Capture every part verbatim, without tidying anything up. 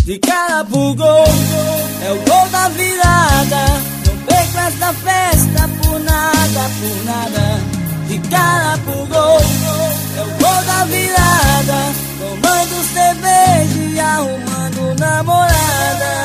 de cara pro gol. É o gol da virada, não perco esta festa por nada, por nada. De cara pro gol, é o gol da virada, tomando cerveja e arrumando namorada.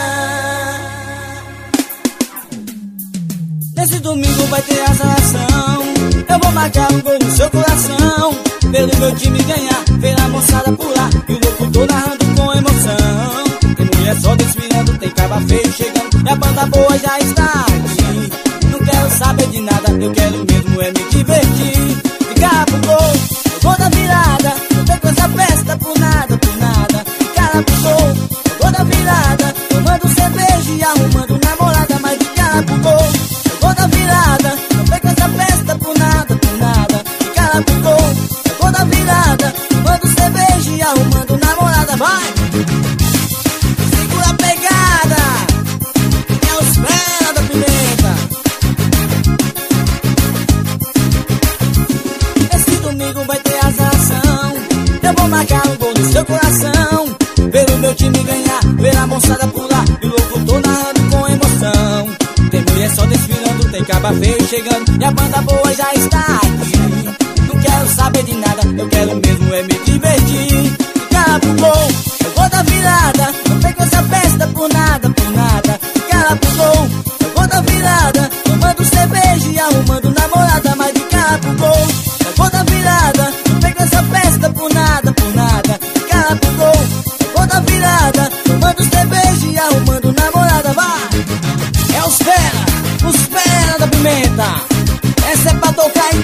Nesse domingo vai ter azaração, eu vou marcar um gol no seu coração. Pelo meu time ganhar, ver a moçada pular e o locutor narrando com emoção. Tem mulher só desfilando, tem caba feio chegando e a banda boa já está aqui. Não quero saber de nada, eu quero mesmo é me divertir. Ficar pro gol, eu vou da virada, não tem coisa festa por nada, por nada. Ficar pro gol, eu vou da virada, tomando cerveja e arrumando namorada. Mas de cara pro gol, eu vou da virada, não tem coisa festa por nada, por nada. Ficar pro gol, eu vou da virada, tomando cerveja e arrumando namorada. Vai! Segura a pegada, é os fera da pimenta. Esse domingo vai ter azaração, eu vou marcar um gol no seu coração. Ver o meu time ganhar, ver a moçada pular e o locutor narrando com emoção. Tem mulher só desfilando, tem caba feio chegando e a banda boa já está aqui. Não quero saber de nada, eu quero mesmo é me divertir. Cara pro gol, eu vou da virada, não tem coisa festa por nada, por nada. Cara pro gol, eu vou da virada, tomando cerveja e arrumando namorada. Mas de cara pro gol, eu vou da virada, não tem coisa festa por nada, por nada. Cara pro gol, eu vou da virada, tomando cerveja e arrumando namorada. Vai! É os fera, os fera da pimenta. Essa é pra tocar em